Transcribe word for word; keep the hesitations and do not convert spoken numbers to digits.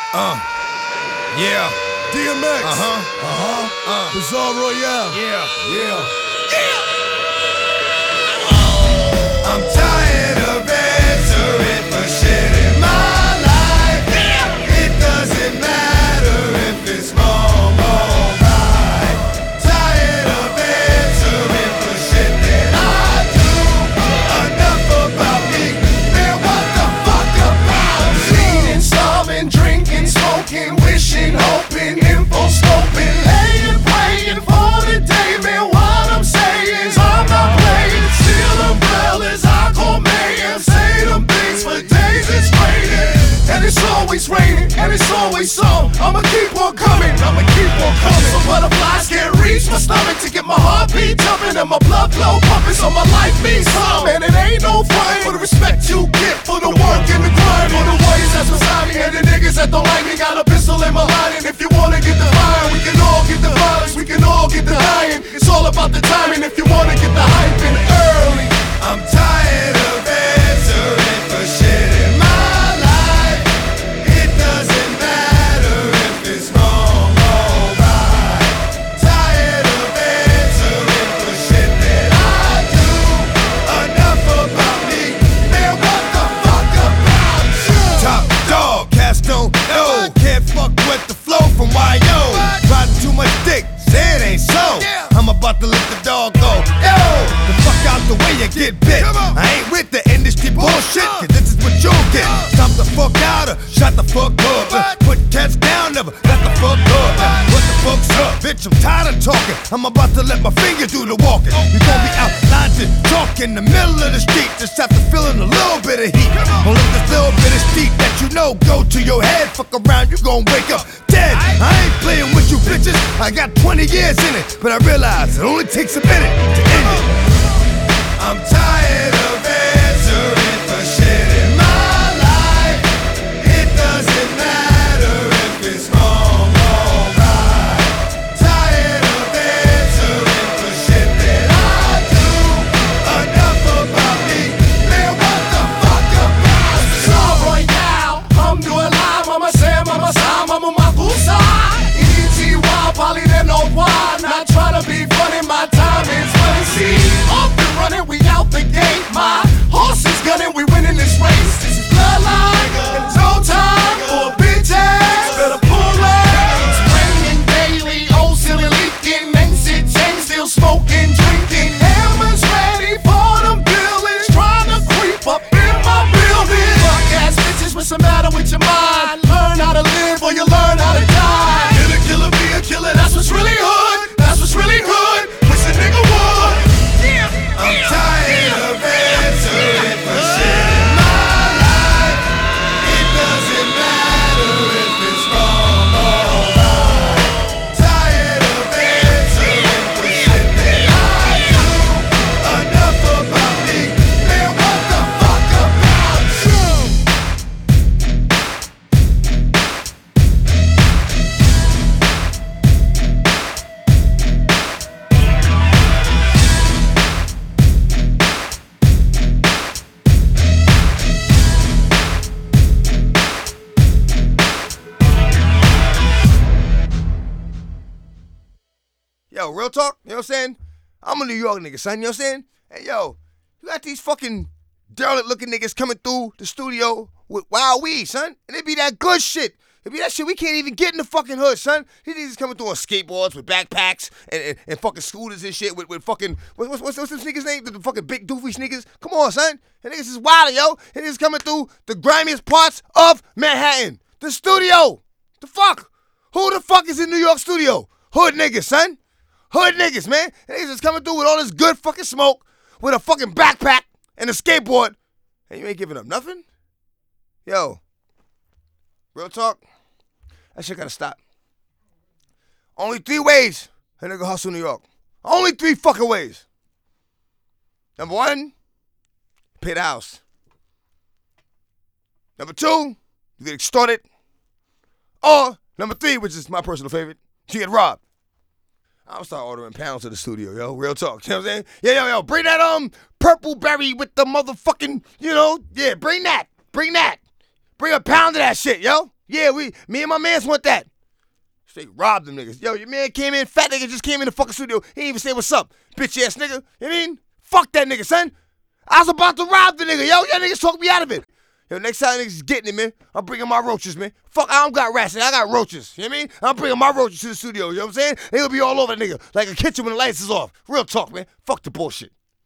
Uh, yeah. D M X. Uh-huh. Uh-huh. Uh. Bizarre Royale. Yeah. Yeah. I'm tired of answering for shit in my life. It doesn't matter if it's wrong or right. Tired of answering for shit that I do. Enough about me, man, what the fuck about you? Eating, starving, drinking, smoking, wishing, hoping, info scoping, laying, praying for the day, man. What I'm saying is I'm not playing. Steal umbrellas, I call mayhem. Say them things for days, it's raining. And it's always raining, and it's always so. I'ma keep on coming, I'ma keep on coming. So butterflies can't reach my stomach to get my heartbeat jumping and my blood flow pumping. So my life means something, and it ain't no fun. For the respect you get, for the work and the grind, for the warriors that's beside me and the niggas that don't like me. Got a pistol in my line, and if you wanna get the fire, we can all get the violence, we can all get the dying. It's all about the timing. If you wanna get the hype in early. I'm tired of answering for shit in my life. It doesn't matter if it's wrong or right. Tired of answering for shit that I do. Enough about me, man, what the fuck about you? Top dog, cats don't know. Can't fuck with the flow from Y O. Riding too much dick, say it ain't so. I'm about to let the dog go. Yo, the fuck out the way you get bit. I ain't with the industry bullshit, cause this is what you'll get. Stop the fuck out or shut the fuck up. Put cats down, never let the fuck up. What the fuck's up? Bitch, I'm tired of talking. I'm about to let my finger do the walking. We gon' be out lines and talk in the middle of the street. Just after feeling a little bit of heat. Don't let this little bit of steep that you know go to your head. Fuck around, you gon' wake up dead. I ain't playing with you bitches. I got twenty years in it, but I realize it only takes a minute to end it. I'm tired of answering for shit in my life. It doesn't matter if it's wrong or right. Tired of answering for shit that I do. Enough about me, man, what the fuck about you? Bizarre Royale, I'm doing live, Mama Sam, Mama Sam, Mama Makusa. E T Y, Polly, they know why. Not trying to be funny, my time is money. See, off and running, we out the gate. My horse is gunning, we winning this race. This is bloodline, and it's no time for bitches. Better pull up. It's raining daily, old silly leaking. Exit chain still smoking, drinking. Hammers ready for them billings. Trying to creep up in my building. Fuck ass bitches, what's the matter with your mind? Learn how to live or you learn how to die. Killer, killer, be a killer, that's what's really hood. That's what's really good. Wish a nigga would. I'm tired of answering for shit in my life. It doesn't matter if it's wrong or right. Tired of answering for shit that I do. Enough about me, man, what the fuck about Yo, real talk, you know what I'm saying? I'm a New York nigga, son, you know what I'm saying? Hey, yo, you got these fucking derelict looking niggas coming through the studio with wild weed, son. And it be that good shit. It be that shit we can't even get in the fucking hood, son. These niggas coming through on skateboards with backpacks and, and, and fucking scooters and shit with, with fucking, what, what's, what's, what's this nigga's name? The, the fucking big doofy niggas? Come on, son. And niggas is wild, yo. And niggas coming through the grimiest parts of Manhattan. The studio. The fuck? Who the fuck is in New York studio? Hood niggas, son. Hood niggas, man. And niggas is coming through with all this good fucking smoke, with a fucking backpack and a skateboard, and you ain't giving up nothing? Yo, real talk, that shit gotta stop. Only three ways a nigga hustle New York. Only three fucking ways. Number one, pay the house. Number two, you get extorted. Or, number three, which is my personal favorite, you get robbed. I'll start ordering pounds to the studio, yo. Real talk. You know what I'm saying? Yeah, yo, yo. Bring that um purple berry with the motherfucking, you know, yeah, bring that. Bring that. Bring a pound of that shit, yo. Yeah, we, me and my mans want that. Straight robbed them niggas. Yo, your man came in, fat nigga just came in the fucking studio. He didn't even say what's up, bitch ass nigga. You know what I mean? Fuck that nigga, son. I was about to rob the nigga, yo. Y'all niggas talk me out of it. Yo, next time niggas is getting it, man. I'm bringing my roaches, man. Fuck, I don't got rats, I got roaches. You know what I mean? I'm bringing my roaches to the studio, you know what I'm saying? They'll be all over the nigga, like a kitchen when the lights is off. Real talk, man. Fuck the bullshit.